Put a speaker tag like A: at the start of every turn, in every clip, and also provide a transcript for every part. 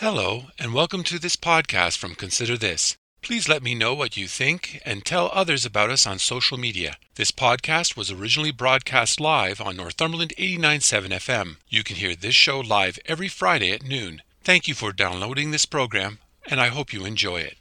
A: Hello, and welcome to this podcast from Consider This. Please let me know what you think and tell others about us on social media. This podcast was originally broadcast live on Northumberland 89.7 FM. You can hear this show live every Friday at noon. Thank you for downloading this program, and I hope you enjoy it.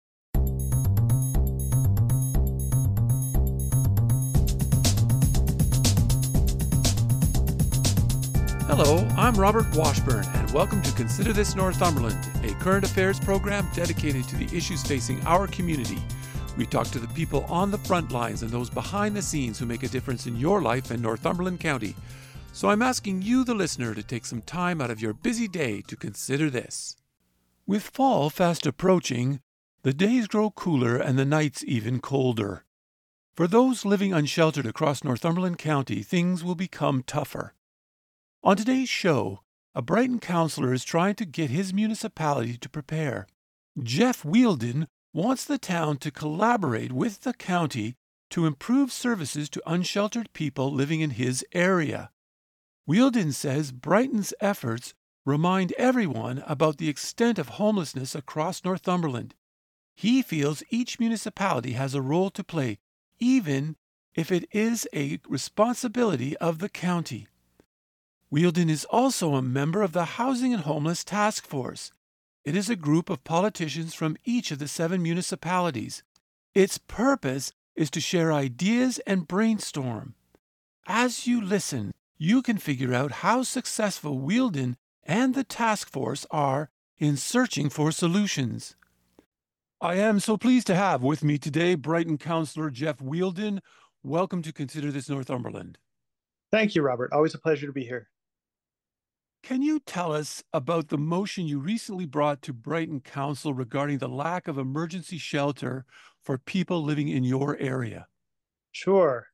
A: Hello, I'm Robert Washburn, and welcome to Consider This Northumberland, a current affairs program dedicated to the issues facing our community. We talk to the people on the front lines and those behind the scenes who make a difference in your life in Northumberland County. So I'm asking you, the listener, to take some time out of your busy day to consider this. With fall fast approaching, the days grow cooler and the nights even colder. For those living unsheltered across Northumberland County, things will become tougher. On today's show, a Brighton councillor is trying to get his municipality to prepare. Jeff Wheeldon wants the town to collaborate with the county to improve services to unsheltered people living in his area. Wheeldon says Brighton's efforts remind everyone about the extent of homelessness across Northumberland. He feels each municipality has a role to play, even if it is a responsibility of the county. Wheeldon is also a member of the Housing and Homeless Task Force. It is a group of politicians from each of the 7 municipalities. Its purpose is to share ideas and brainstorm. As you listen, you can figure out how successful Wheeldon and the task force are in searching for solutions. I am so pleased to have with me today Brighton Councillor Jeff Wheeldon. Welcome to Consider This Northumberland.
B: Thank you, Robert. Always a pleasure to be here.
A: Can you tell us about the motion you recently brought to Brighton Council regarding the lack of emergency shelter for people living in your area?
B: Sure.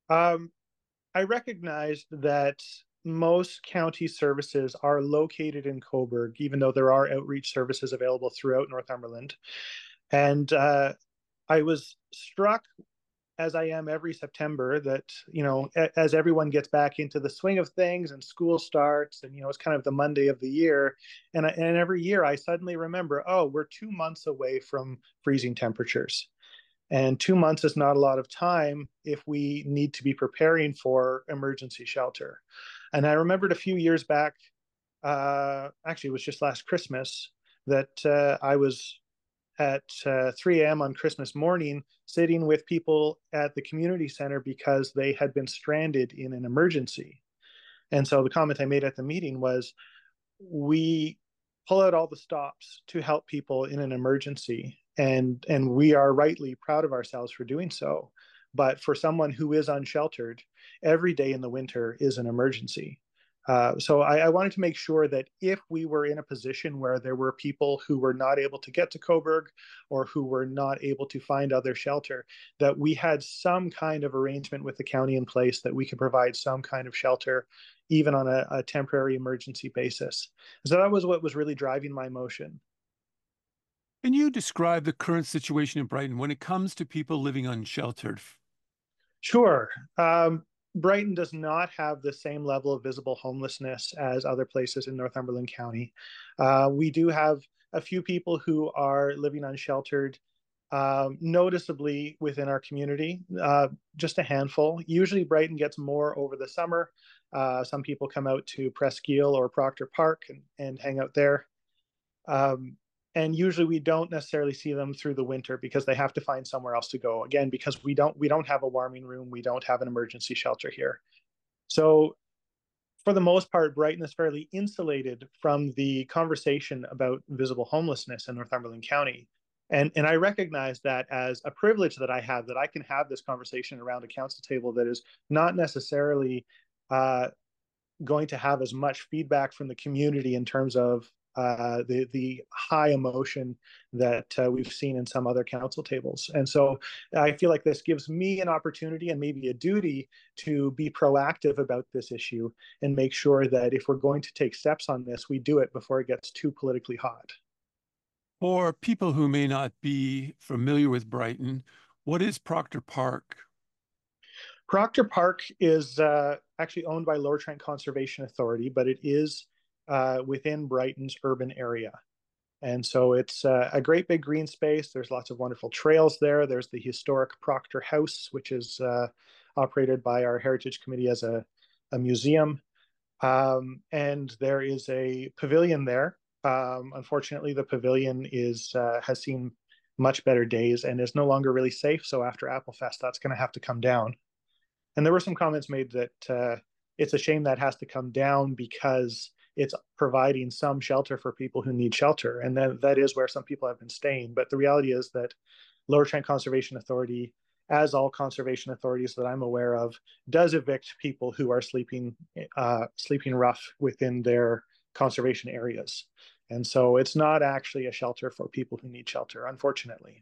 B: I recognize that most county services are located in Cobourg, even though there are outreach services available throughout Northumberland. And I was struck, as I am every September, that, as everyone gets back into the swing of things and school starts, and, it's kind of the Monday of the year. And every year I suddenly remember, oh, we're 2 months away from freezing temperatures. And 2 months is not a lot of time if we need to be preparing for emergency shelter. And I remembered a few years back, actually, it was just last Christmas, that I was at 3 a.m. on Christmas morning, sitting with people at the community center because they had been stranded in an emergency. And so the comment I made at the meeting was, we pull out all the stops to help people in an emergency. And we are rightly proud of ourselves for doing so. But for someone who is unsheltered, every day in the winter is an emergency. So I wanted to make sure that if we were in a position where there were people who were not able to get to Cobourg or who were not able to find other shelter, that we had some kind of arrangement with the county in place that we could provide some kind of shelter, even on a temporary emergency basis. So that was what was really driving my motion.
A: Can you describe the current situation in Brighton when it comes to people living unsheltered?
B: Sure. Brighton does not have the same level of visible homelessness as other places in Northumberland County. We do have a few people who are living unsheltered, noticeably within our community, just a handful. Usually Brighton gets more over the summer. Some people come out to Presqu'Île or Proctor Park and hang out there. And usually we don't necessarily see them through the winter because they have to find somewhere else to go. Again, because we don't have a warming room, we don't have an emergency shelter here. So for the most part, Brighton is fairly insulated from the conversation about visible homelessness in Northumberland County. And I recognize that as a privilege that I have, that I can have this conversation around a council table that is not necessarily going to have as much feedback from the community in terms of the high emotion that we've seen in some other council tables. And so I feel like this gives me an opportunity and maybe a duty to be proactive about this issue and make sure that if we're going to take steps on this, we do it before it gets too politically hot.
A: For people who may not be familiar with Brighton, what is Proctor Park?
B: Proctor Park is actually owned by Lower Trent Conservation Authority, but it is within Brighton's urban area. And so it's a great big green space. There's lots of wonderful trails there. There's the historic Proctor House, which is operated by our Heritage Committee as a museum. And there is a pavilion there. Unfortunately, the pavilion has seen much better days and is no longer really safe. So after Applefest, that's going to have to come down. And there were some comments made that it's a shame that has to come down because it's providing some shelter for people who need shelter. And that is where some people have been staying. But the reality is that Lower Trent Conservation Authority, as all conservation authorities that I'm aware of, does evict people who are sleeping rough within their conservation areas. And so it's not actually a shelter for people who need shelter, unfortunately.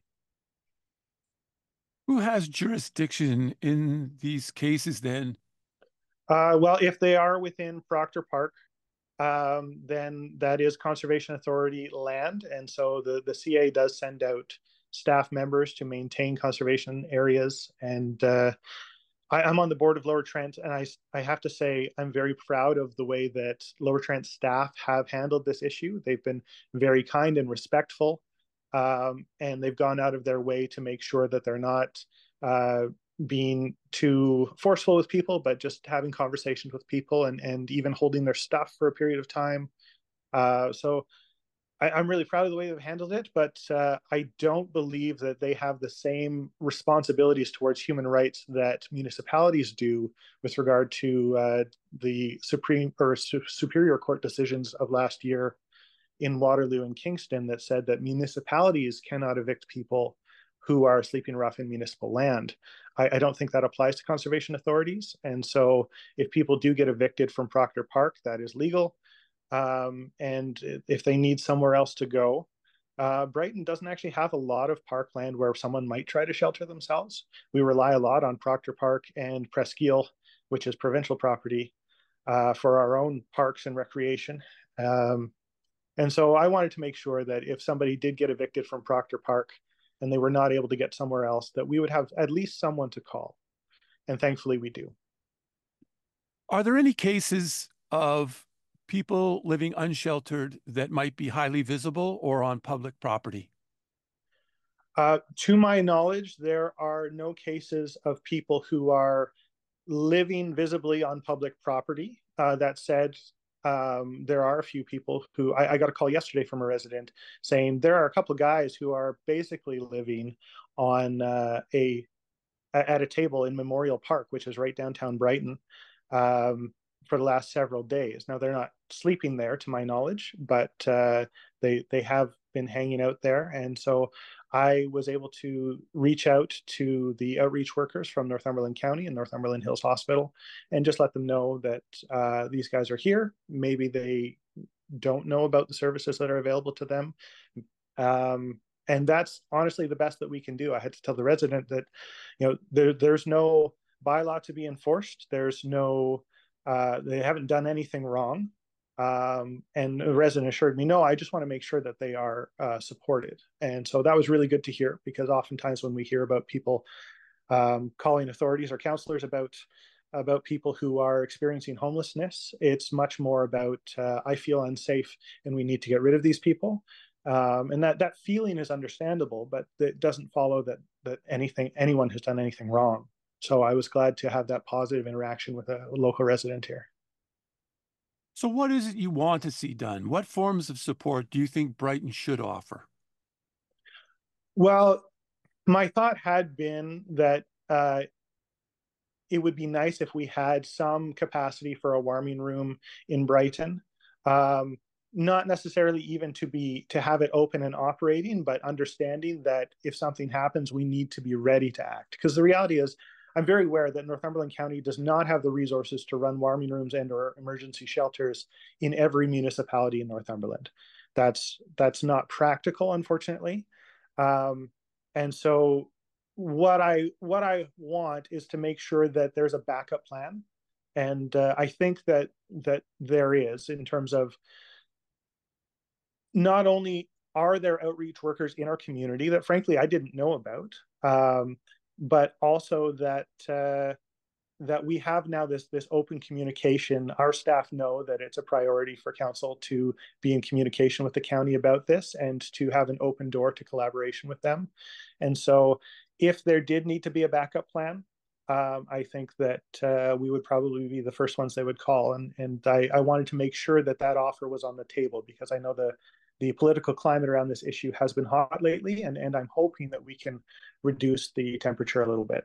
A: Who has jurisdiction in these cases then?
B: Well, if they are within Proctor Park, then that is Conservation Authority land. And so the CA does send out staff members to maintain conservation areas. And I'm on the board of Lower Trent, and I have to say I'm very proud of the way that Lower Trent staff have handled this issue. They've been very kind and respectful, and they've gone out of their way to make sure that they're not being too forceful with people, but just having conversations with people and even holding their stuff for a period of time. So I'm really proud of the way they've handled it, but I don't believe that they have the same responsibilities towards human rights that municipalities do with regard to the Superior Court decisions of last year in Waterloo and Kingston that said that municipalities cannot evict people who are sleeping rough in municipal land. I don't think that applies to conservation authorities. And so if people do get evicted from Proctor Park, that is legal. And if they need somewhere else to go, Brighton doesn't actually have a lot of parkland where someone might try to shelter themselves. We rely a lot on Proctor Park and Presqu'île, which is provincial property, for our own parks and recreation. And so I wanted to make sure that if somebody did get evicted from Proctor Park and they were not able to get somewhere else, that we would have at least someone to call. And thankfully we do.
A: Are there any cases of people living unsheltered that might be highly visible or on public property?
B: To my knowledge, there are no cases of people who are living visibly on public property. That said, there are a few people who I got a call yesterday from a resident saying there are a couple of guys who are basically living on at a table in Memorial Park, which is right downtown Brighton, for the last several days. Now they're not sleeping there, to my knowledge, but they have been hanging out there, and so I was able to reach out to the outreach workers from Northumberland County and Northumberland Hills Hospital and just let them know that these guys are here. Maybe they don't know about the services that are available to them. And that's honestly the best that we can do. I had to tell the resident that, there's no bylaw to be enforced. There's no, they haven't done anything wrong. And the resident assured me, no, I just want to make sure that they are supported. And so that was really good to hear, because oftentimes when we hear about people calling authorities or counselors about people who are experiencing homelessness, it's much more about I feel unsafe and we need to get rid of these people. And that feeling is understandable, but it doesn't follow that anyone has done anything wrong. So I was glad to have that positive interaction with a local resident here.
A: So, what is it you want to see done? What forms of support do you think Brighton should offer?
B: Well, my thought had been that it would be nice if we had some capacity for a warming room in Brighton. Not necessarily even to have it open and operating, but understanding that if something happens, we need to be ready to act. Because the reality is, I'm very aware that Northumberland County does not have the resources to run warming rooms and or emergency shelters in every municipality in Northumberland. That's not practical, unfortunately. And so what I want is to make sure that there's a backup plan. And I think that there is, in terms of not only are there outreach workers in our community that frankly I didn't know about, but also that that we have now this open communication. Our staff know that it's a priority for council to be in communication with the county about this and to have an open door to collaboration with them. And so if there did need to be a backup plan, I think that we would probably be the first ones they would call. And I wanted to make sure that that offer was on the table, because I know the political climate around this issue has been hot lately, and I'm hoping that we can reduce the temperature a little bit.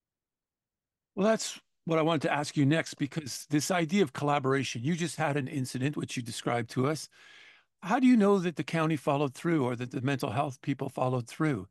A: Well, that's what I wanted to ask you next, because this idea of collaboration, you just had an incident which you described to us. How do you know that the county followed through or that the mental health people followed through?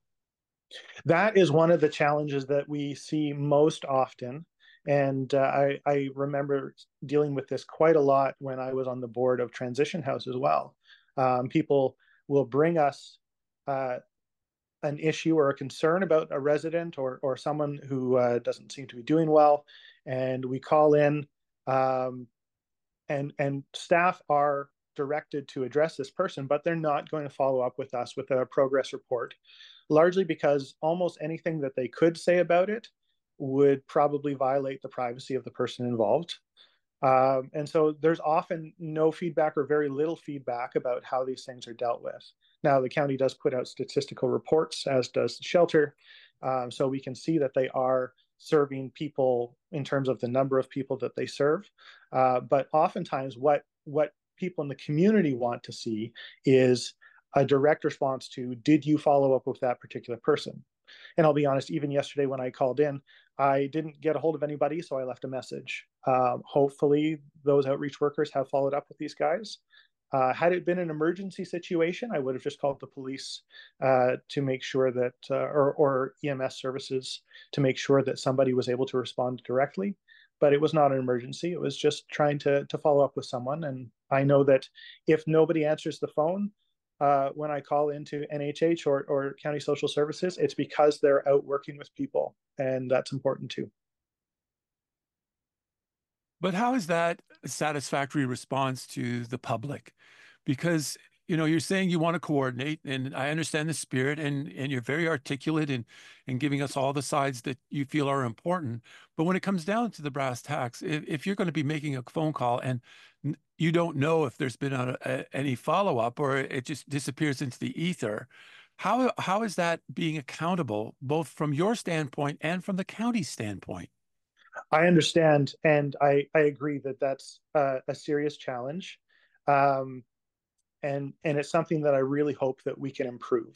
B: That is one of the challenges that we see most often. And I remember dealing with this quite a lot when I was on the board of Transition House as well. People will bring us uh, an issue or a concern about a resident or someone who doesn't seem to be doing well, and we call in, um, and staff are directed to address this person, but they're not going to follow up with us with a progress report, largely because almost anything that they could say about it would probably violate the privacy of the person involved. And so there's often no feedback or very little feedback about how these things are dealt with. Now, the county does put out statistical reports, as does the shelter, so we can see that they are serving people in terms of the number of people that they serve. But oftentimes, what people in the community want to see is a direct response to, did you follow up with that particular person? And I'll be honest, even yesterday when I called in, I didn't get a hold of anybody, so I left a message. Hopefully, those outreach workers have followed up with these guys. Had it been an emergency situation, I would have just called the police to make sure that, or EMS services to make sure that somebody was able to respond directly. But it was not an emergency. It was just trying to follow up with someone. And I know that if nobody answers the phone, when I call into NHH or County Social Services, it's because they're out working with people, and that's important too.
A: But how is that a satisfactory response to the public? Because, you're saying you want to coordinate, and I understand the spirit, and you're very articulate in giving us all the sides that you feel are important. But when it comes down to the brass tacks, if you're going to be making a phone call and you don't know if there's been any follow-up or it just disappears into the ether, how is that being accountable, both from your standpoint and from the county standpoint?
B: I understand, and I agree that that's a serious challenge, um, and it's something that I really hope that we can improve.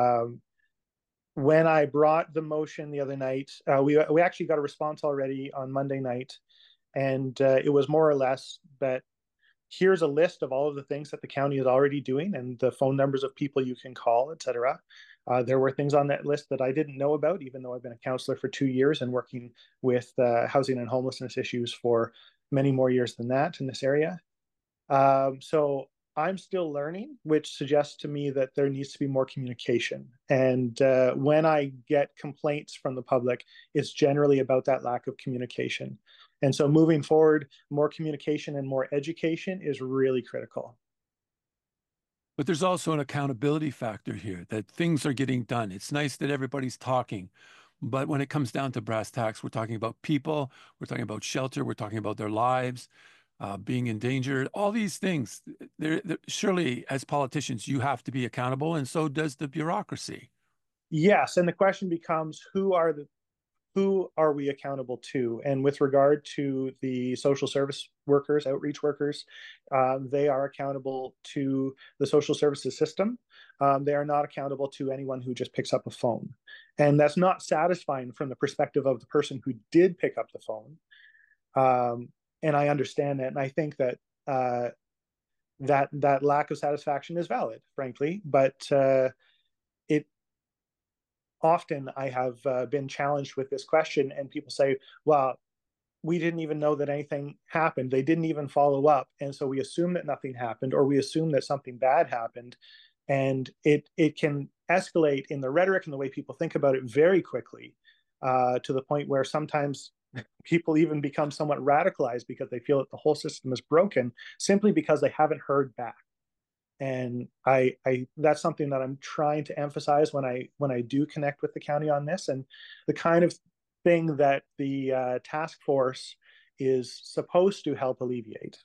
B: When I brought the motion the other night, we actually got a response already on Monday night, and it was more or less that here's a list of all of the things that the county is already doing and the phone numbers of people you can call, etc. There were things on that list that I didn't know about, even though I've been a counselor for 2 years and working with housing and homelessness issues for many more years than that in this area. So I'm still learning, which suggests to me that there needs to be more communication. And when I get complaints from the public, it's generally about that lack of communication. And so moving forward, more communication and more education is really critical.
A: But there's also an accountability factor here that things are getting done. It's nice that everybody's talking, but when it comes down to brass tacks, we're talking about people, we're talking about shelter, we're talking about their lives, being endangered, all these things. Surely, as politicians, you have to be accountable, and so does the bureaucracy.
B: Yes, and the question becomes, who are we accountable to? And with regard to the social service workers, outreach workers, they are accountable to the social services system. They are not accountable to anyone who just picks up a phone. And that's not satisfying from the perspective of the person who did pick up the phone. And I understand that. And I think that that lack of satisfaction is valid, frankly. But it often I have been challenged with this question, and people say, well, we didn't even know that anything happened. They didn't even follow up. And so we assume that nothing happened, or we assume that something bad happened. And it can escalate in the rhetoric and the way people think about it very quickly, to the point where sometimes people even become somewhat radicalized because they feel that the whole system is broken simply because they haven't heard back. And I that's something that I'm trying to emphasize when I do connect with the county on this. And the kind of thing that the task force is supposed to help alleviate.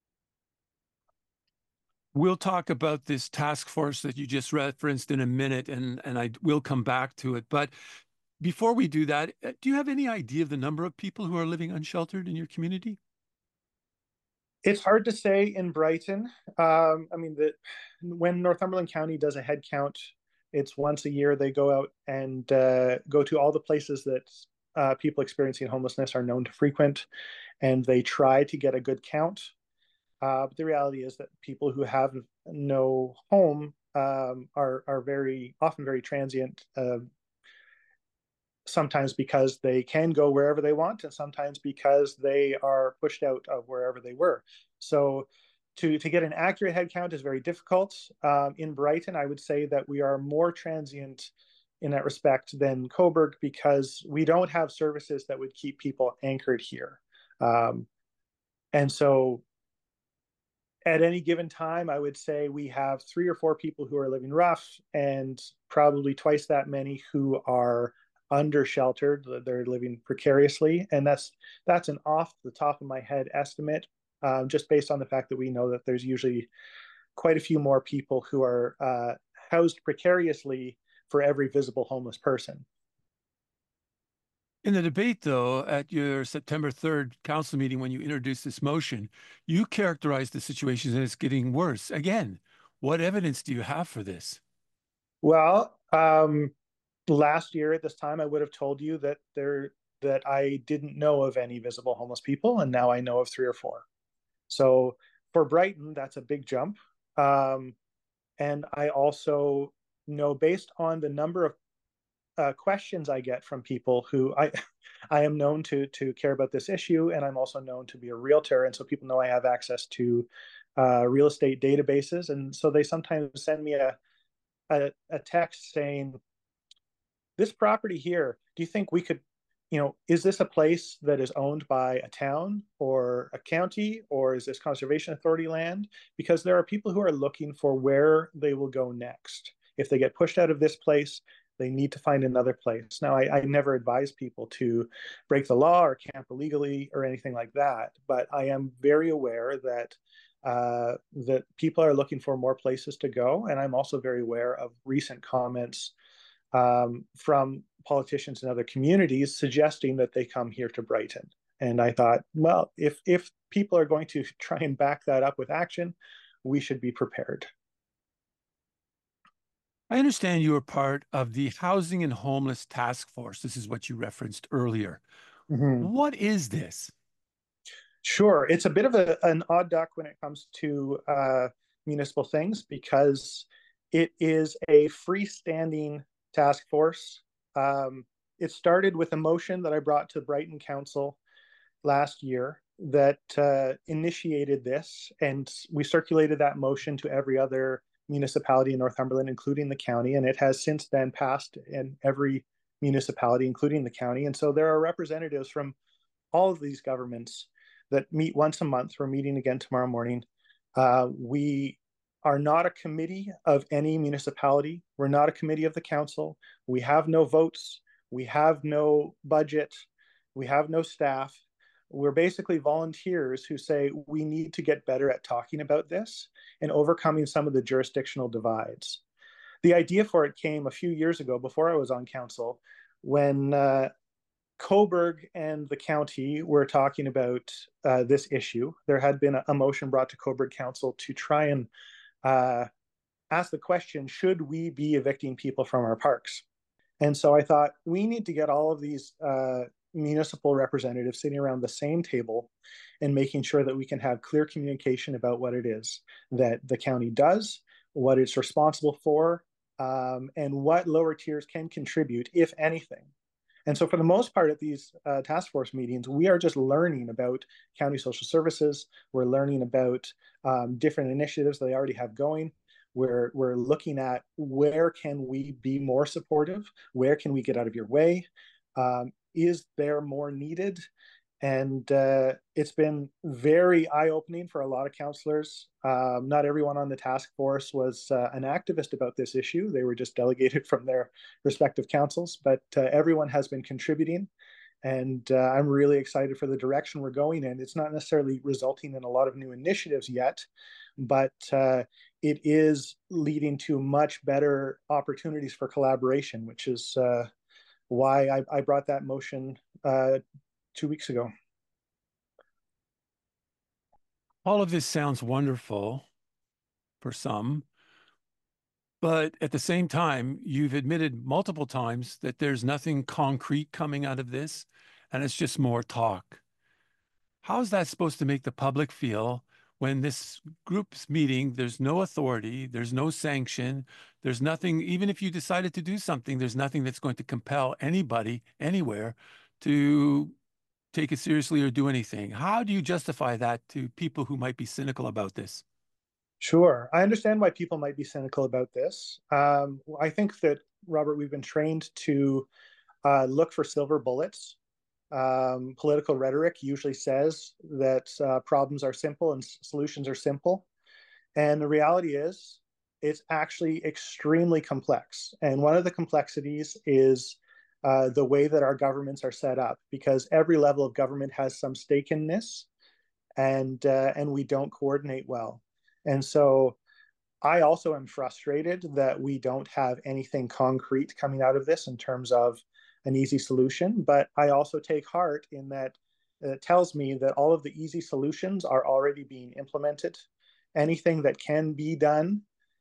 A: We'll talk about this task force that you just referenced in a minute, and I will come back to it. But before we do that, do you have any idea of the number of people who are living unsheltered in your community?
B: It's hard to say in Brighton. I mean, when Northumberland County does a head count, it's once a year. They go out and go to all the places that people experiencing homelessness are known to frequent, and they try to get a good count. But the reality is that people who have no home are very often very transient. Sometimes because they can go wherever they want, and sometimes because they are pushed out of wherever they were. So to get an accurate head count is very difficult. In Brighton, I would say that we are more transient in that respect than Cobourg because we don't have services that would keep people anchored here. And so at any given time, I would say we have 3 or 4 people who are living rough and probably twice that many who are under sheltered. They're living precariously, and that's an off the top of my head estimate, just based on the fact that we know that there's usually quite a few more people who are housed precariously for every visible homeless person.
A: In the debate, though, at your September 3rd council meeting, when you introduced this motion, you characterized the situation as getting worse. Again, what evidence do you have for this?
B: Well, last year at this time, I would have told you that I didn't know of any visible homeless people, and now I know of 3 or 4. So for Brighton, that's a big jump. And I also know, based on the number of questions I get from people who I am known to care about this issue, and I'm also known to be a realtor, and so people know I have access to real estate databases, and so they sometimes send me a text saying, "This property here, do you think we could, is this a place that is owned by a town or a county, or is this conservation authority land?" Because there are people who are looking for where they will go next. If they get pushed out of this place, they need to find another place. Now, I never advise people to break the law or camp illegally or anything like that, but I am very aware that people are looking for more places to go, and I'm also very aware of recent comments from politicians in other communities suggesting that they come here to Brighton. And I thought, well, if people are going to try and back that up with action, we should be prepared.
A: I understand you are part of the Housing and Homeless Task Force. This is what you referenced earlier.
B: Mm-hmm.
A: What is this?
B: Sure. It's a bit of an odd duck when it comes to municipal things because it is a freestanding task force. It started with a motion that I brought to Brighton Council last year that initiated this, and we circulated that motion to every other municipality in Northumberland, including the county, and it has since then passed in every municipality, including the county. And so there are representatives from all of these governments that meet once a month. We're meeting again tomorrow morning. We are not a committee of any municipality. We're not a committee of the council. We have no votes. We have no budget. We have no staff. We're basically volunteers who say we need to get better at talking about this and overcoming some of the jurisdictional divides. The idea for it came a few years ago before I was on council when Cobourg and the county were talking about this issue. There had been a motion brought to Cobourg Council to try and ask the question, should we be evicting people from our parks? And so I thought we need to get all of these municipal representatives sitting around the same table and making sure that we can have clear communication about what it is that the county does, what it's responsible for, and what lower tiers can contribute, if anything. And so for the most part at these task force meetings, we are just learning about county social services. We're learning about different initiatives they already have going. We're looking at where can we be more supportive? Where can we get out of your way? Is there more needed? And it's been very eye-opening for a lot of councillors. Not everyone on the task force was an activist about this issue. They were just delegated from their respective councils, but everyone has been contributing. And I'm really excited for the direction we're going in. It's not necessarily resulting in a lot of new initiatives yet, but it is leading to much better opportunities for collaboration, which is why I brought that motion 2 weeks ago.
A: All of this sounds wonderful for some, but at the same time, you've admitted multiple times that there's nothing concrete coming out of this, and it's just more talk. How is that supposed to make the public feel when this group's meeting, there's no authority, there's no sanction, there's nothing, even if you decided to do something, there's nothing that's going to compel anybody anywhere to take it seriously or do anything. How do you justify that to people who might be cynical about this?
B: Sure. I understand why people might be cynical about this. I think that, Robert, we've been trained to look for silver bullets. Political rhetoric usually says that problems are simple and solutions are simple. And the reality is, it's actually extremely complex. And one of the complexities is the way that our governments are set up, because every level of government has some stake in this, and we don't coordinate well. And so I also am frustrated that we don't have anything concrete coming out of this in terms of an easy solution. But I also take heart in that it tells me that all of the easy solutions are already being implemented. Anything that can be done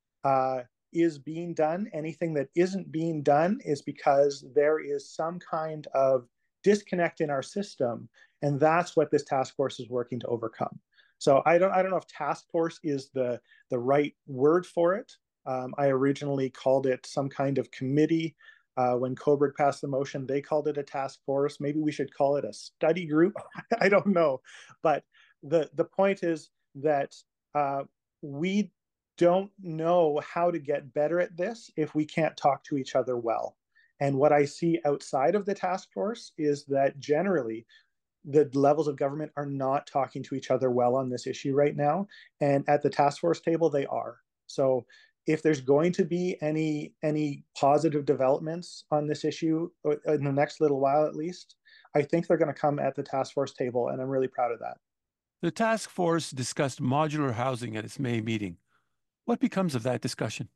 B: is being done. Anything that isn't being done is because there is some kind of disconnect in our system, and that's what this task force is working to overcome. So I don't know if task force is the right word for it. I originally called it some kind of committee. When Coburg passed the motion, they called it a task force. Maybe we should call it a study group. I don't know, but the point is that we don't know how to get better at this if we can't talk to each other well. And what I see outside of the task force is that generally the levels of government are not talking to each other well on this issue right now. And at the task force table, they are. So if there's going to be any positive developments on this issue in the next little while, at least, I think they're going to come at the task force table, and I'm really proud of that.
A: The task force discussed modular housing at its May meeting. What becomes of that discussion?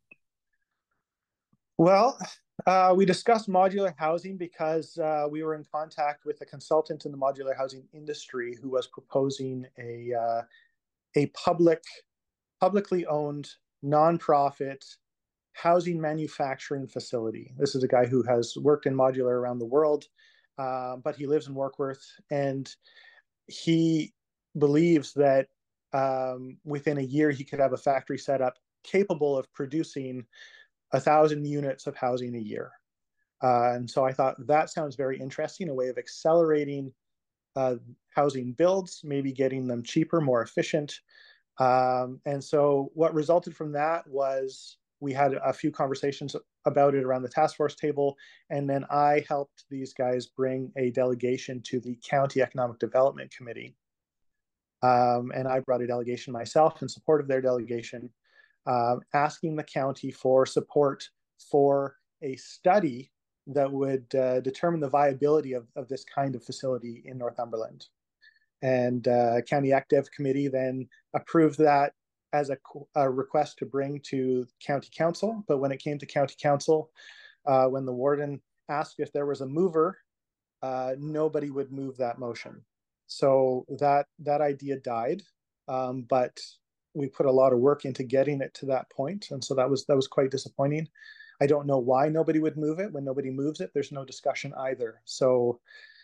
B: Well, we discussed modular housing because we were in contact with a consultant in the modular housing industry who was proposing a publicly owned nonprofit housing manufacturing facility. This is a guy who has worked in modular around the world, but he lives in Warkworth, and he believes that within a year he could have a factory set up capable of producing 1,000 units of housing a year. And so I thought that sounds very interesting, a way of accelerating housing builds, maybe getting them cheaper, more efficient. And so what resulted from that was we had a few conversations about it around the task force table. And then I helped these guys bring a delegation to the County Economic Development Committee. And I brought a delegation myself in support of their delegation, asking the county for support for a study that would determine the viability of this kind of facility in Northumberland. And County Active Committee then approved that as a request to bring to County Council. But when it came to County Council, when the warden asked if there was a mover, nobody would move that motion. So that idea died, but we put a lot of work into getting it to that point, and so that was quite disappointing. I don't know why nobody would move it. When nobody moves it, there's no discussion either. So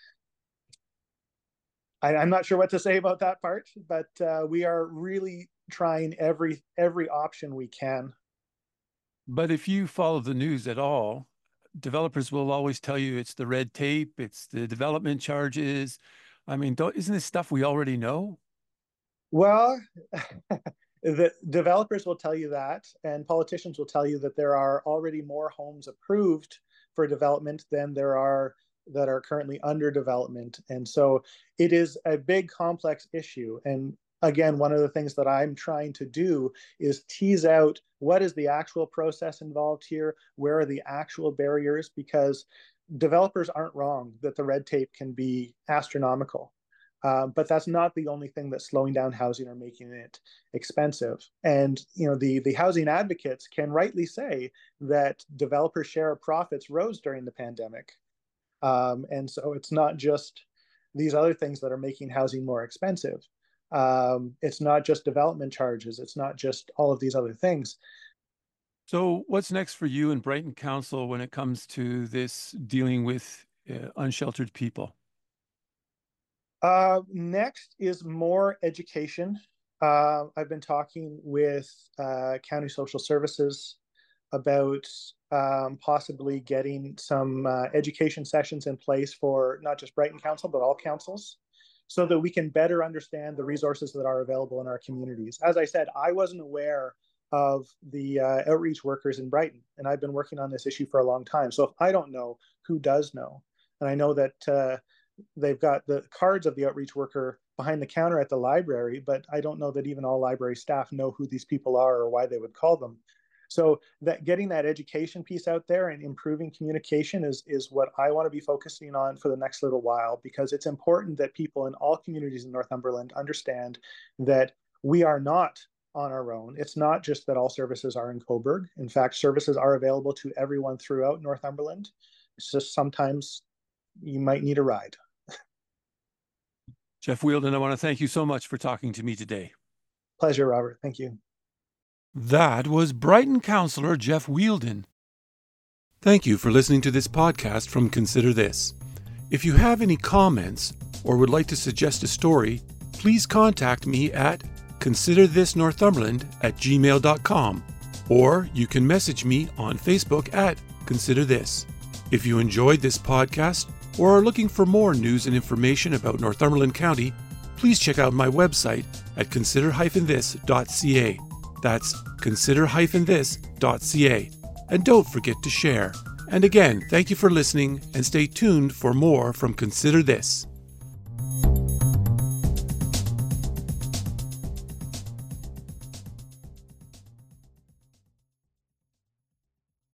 B: I'm not sure what to say about that part, but we are really trying every option we can.
A: But if you follow the news at all, developers will always tell you it's the red tape, it's the development charges. I mean, isn't this stuff we already know?
B: Well, the developers will tell you that, and politicians will tell you that there are already more homes approved for development than there are that are currently under development. And so it is a big, complex issue. And again, one of the things that I'm trying to do is tease out what is the actual process involved here, where are the actual barriers, because developers aren't wrong that the red tape can be astronomical. But that's not the only thing that's slowing down housing or making it expensive. And the housing advocates can rightly say that developer share of profits rose during the pandemic. And so it's not just these other things that are making housing more expensive. It's not just development charges. It's not just all of these other things.
A: So what's next for you in Brighton Council when it comes to this dealing with unsheltered people?
B: Next is more education. I've been talking with county social services about possibly getting some education sessions in place for not just Brighton Council, but all councils, so that we can better understand the resources that are available in our communities. As I said, I wasn't aware of the outreach workers in Brighton, and I've been working on this issue for a long time. So if I don't know, who does know? And I know that they've got the cards of the outreach worker behind the counter at the library, but I don't know that even all library staff know who these people are or why they would call them. So that getting that education piece out there and improving communication is what I want to be focusing on for the next little while, because it's important that people in all communities in Northumberland understand that we are not on our own. It's not just that all services are in Cobourg. In fact, services are available to everyone throughout Northumberland. It's just sometimes you might need a ride.
A: Jeff Wheeldon, I want to thank you so much for talking to me today.
B: Pleasure, Robert. Thank you.
A: That was Brighton Councillor Jeff Wheeldon. Thank you for listening to this podcast from Consider This. If you have any comments or would like to suggest a story, please contact me at considerthisnorthumberland@gmail.com, or you can message me on Facebook at Consider This. If you enjoyed this podcast or are looking for more news and information about Northumberland County, please check out my website at consider-this.ca. That's consider-this.ca. And don't forget to share. And again, thank you for listening, and stay tuned for more from Consider This.